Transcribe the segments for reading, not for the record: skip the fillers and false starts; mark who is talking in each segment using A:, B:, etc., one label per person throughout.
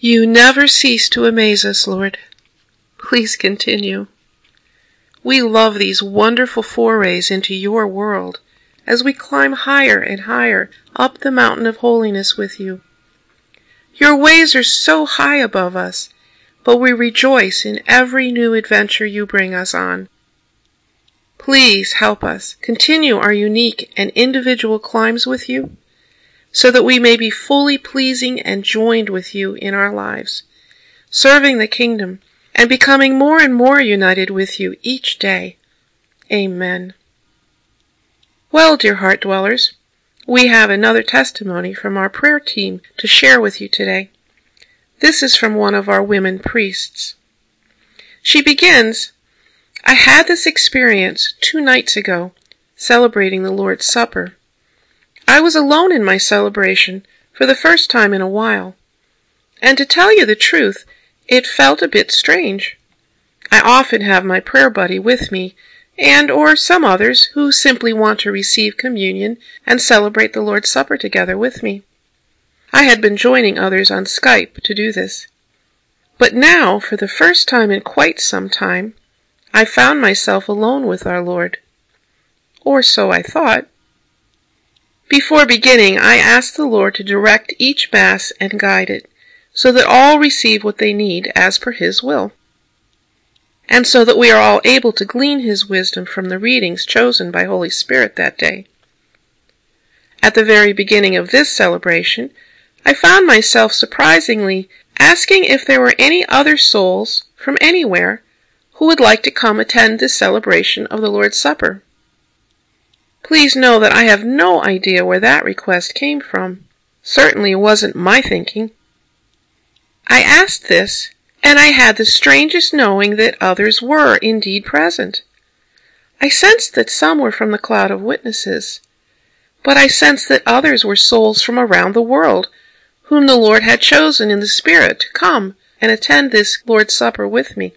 A: You never cease to amaze us, Lord. Please continue. We love these wonderful forays into your world as we climb higher and higher up the mountain of holiness with you. Your ways are so high above us, but we rejoice in every new adventure you bring us on. Please help us continue our unique and individual climbs with you, so that we may be fully pleasing and joined with you in our lives, serving the kingdom and becoming more and more united with you each day. Amen. Well, dear heart dwellers, we have another testimony from our prayer team to share with you today. This is from one of our women priests. She begins, I had this experience 2 nights ago, celebrating the Lord's Supper. I was alone in my celebration for the first time in a while, and to tell you the truth, it felt a bit strange. I often have my prayer buddy with me, or some others who simply want to receive communion and celebrate the Lord's Supper together with me. I had been joining others on Skype to do this. But now, for the first time in quite some time, I found myself alone with our Lord. Or so I thought. Before beginning, I asked the Lord to direct each Mass and guide it, so that all receive what they need as per His will, and so that we are all able to glean His wisdom from the readings chosen by Holy Spirit that day. At the very beginning of this celebration, I found myself surprisingly asking if there were any other souls from anywhere who would like to come attend this celebration of the Lord's Supper. Please know that I have no idea where that request came from. Certainly it wasn't my thinking. I asked this, and I had the strangest knowing that others were indeed present. I sensed that some were from the cloud of witnesses, but I sensed that others were souls from around the world, whom the Lord had chosen in the Spirit to come and attend this Lord's Supper with me.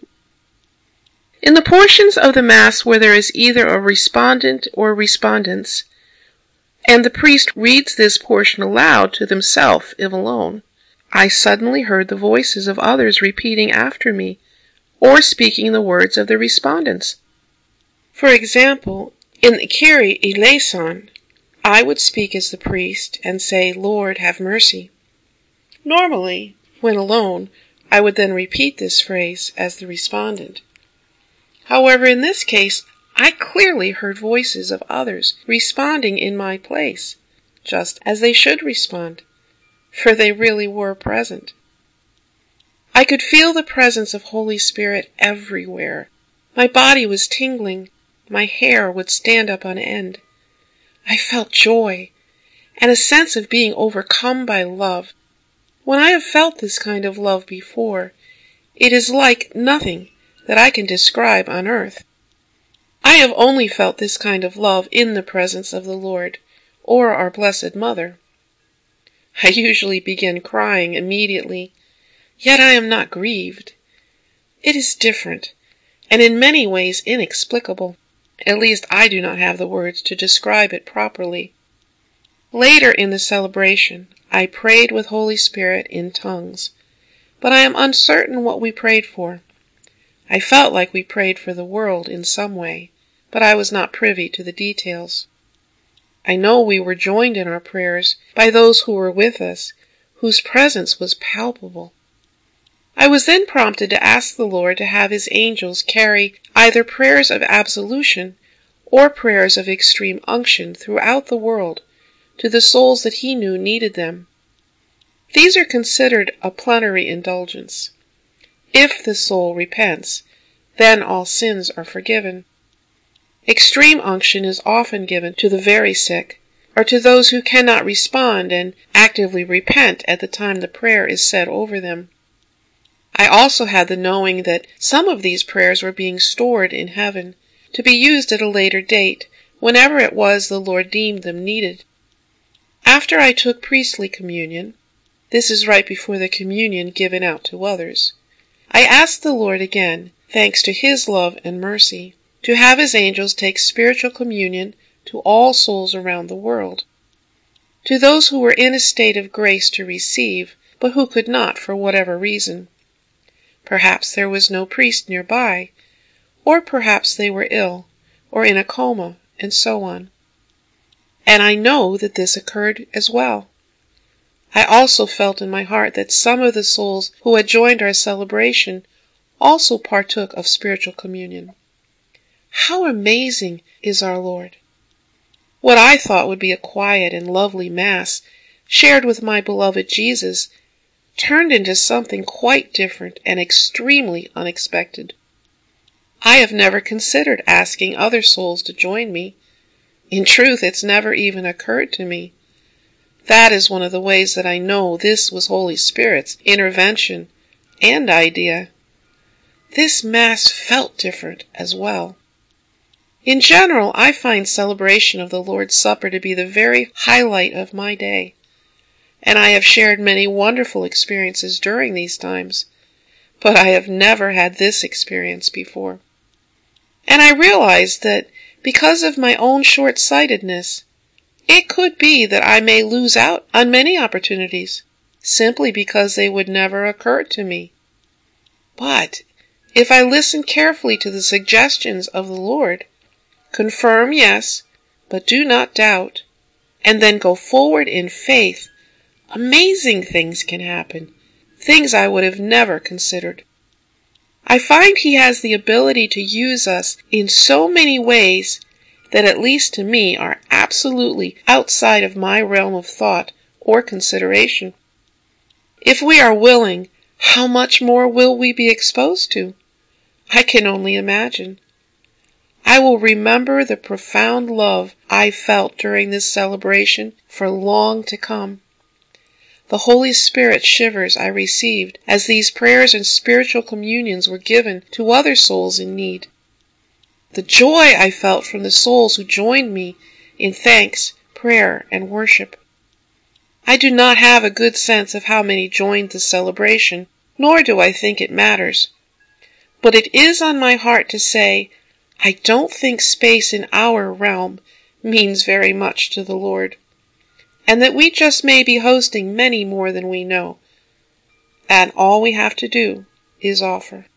A: In the portions of the Mass where there is either a respondent or respondents, and the priest reads this portion aloud to themselves if alone, I suddenly heard the voices of others repeating after me, or speaking the words of the respondents. For example, in the Kyrie eleison, I would speak as the priest and say, Lord, have mercy. Normally, when alone, I would then repeat this phrase as the respondent. However, in this case, I clearly heard voices of others responding in my place, just as they should respond, for they really were present. I could feel the presence of Holy Spirit everywhere. My body was tingling. My hair would stand up on end. I felt joy and a sense of being overcome by love. When I have felt this kind of love before, it is like nothing that I can describe on earth. I have only felt this kind of love in the presence of the Lord or our Blessed Mother. I usually begin crying immediately, yet I am not grieved. It is different, and in many ways inexplicable. At least I do not have the words to describe it properly. Later in the celebration, I prayed with Holy Spirit in tongues, but I am uncertain what we prayed for. I felt like we prayed for the world in some way, but I was not privy to the details. I know we were joined in our prayers by those who were with us, whose presence was palpable. I was then prompted to ask the Lord to have His angels carry either prayers of absolution or prayers of extreme unction throughout the world to the souls that He knew needed them. These are considered a plenary indulgence. If the soul repents, then all sins are forgiven. Extreme unction is often given to the very sick, or to those who cannot respond and actively repent at the time the prayer is said over them. I also had the knowing that some of these prayers were being stored in heaven, to be used at a later date, whenever it was the Lord deemed them needed. After I took priestly communion, this is right before the communion given out to others, I asked the Lord again, thanks to His love and mercy, to have His angels take spiritual communion to all souls around the world. To those who were in a state of grace to receive, but who could not for whatever reason. Perhaps there was no priest nearby, or perhaps they were ill, or in a coma, and so on. And I know that this occurred as well. I also felt in my heart that some of the souls who had joined our celebration also partook of spiritual communion. How amazing is our Lord! What I thought would be a quiet and lovely Mass, shared with my beloved Jesus, turned into something quite different and extremely unexpected. I have never considered asking other souls to join me. In truth, it's never even occurred to me. That is one of the ways that I know this was Holy Spirit's intervention and idea. This Mass felt different as well. In general, I find celebration of the Lord's Supper to be the very highlight of my day, and I have shared many wonderful experiences during these times, but I have never had this experience before. And I realize that because of my own short-sightedness, it could be that I may lose out on many opportunities, simply because they would never occur to me. But if I listen carefully to the suggestions of the Lord, confirm, yes, but do not doubt, and then go forward in faith, amazing things can happen, things I would have never considered. I find He has the ability to use us in so many ways that, at least to me, are absolutely outside of my realm of thought or consideration. If we are willing, how much more will we be exposed to? I can only imagine. I will remember the profound love I felt during this celebration for long to come. The Holy Spirit shivers I received as these prayers and spiritual communions were given to other souls in need. The joy I felt from the souls who joined me in thanks, prayer, and worship. I do not have a good sense of how many joined the celebration, nor do I think it matters. But it is on my heart to say, I don't think space in our realm means very much to the Lord, and that we just may be hosting many more than we know, and all we have to do is offer.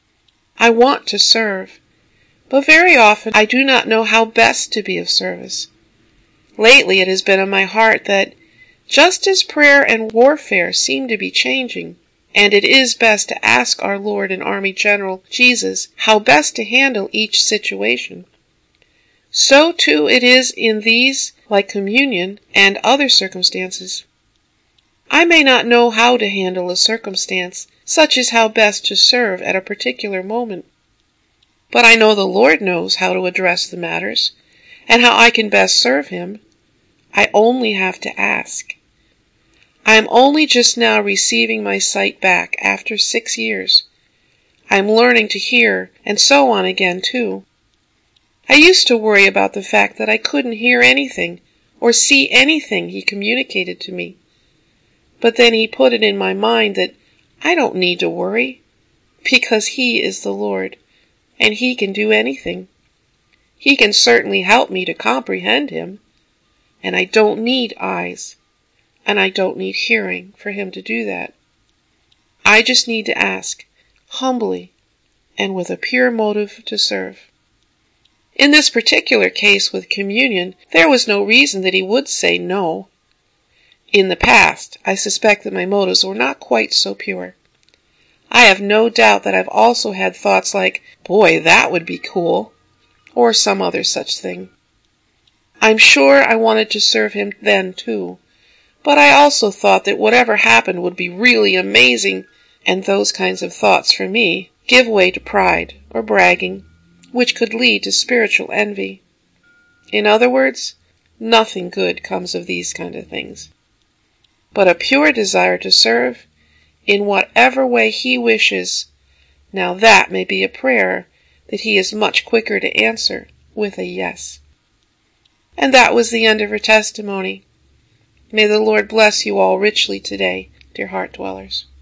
A: I want to serve, but very often I do not know how best to be of service. Lately it has been on my heart that just as prayer and warfare seem to be changing, and it is best to ask our Lord and Army General Jesus how best to handle each situation, so too it is in these, like communion and other circumstances. I may not know how to handle a circumstance, such as how best to serve at a particular moment, but I know the Lord knows how to address the matters, and how I can best serve Him. I only have to ask. I am only just now receiving my sight back after 6 years. I am learning to hear, and so on again, too. I used to worry about the fact that I couldn't hear anything or see anything He communicated to me. But then He put it in my mind that I don't need to worry, because He is the Lord, and He can do anything. He can certainly help me to comprehend Him, and I don't need eyes, and I don't need hearing for Him to do that. I just need to ask, humbly, and with a pure motive to serve. In this particular case with communion, there was no reason that He would say no. In the past, I suspect that my motives were not quite so pure. I have no doubt that I've also had thoughts like, boy, that would be cool, or some other such thing. I'm sure I wanted to serve Him then too, but I also thought that whatever happened would be really amazing, and those kinds of thoughts for me give way to pride or bragging, which could lead to spiritual envy. In other words, nothing good comes of these kind of things. But a pure desire to serve, in whatever way He wishes, now that may be a prayer that He is much quicker to answer with a yes. And that was the end of her testimony. May the Lord bless you all richly today, dear heart dwellers.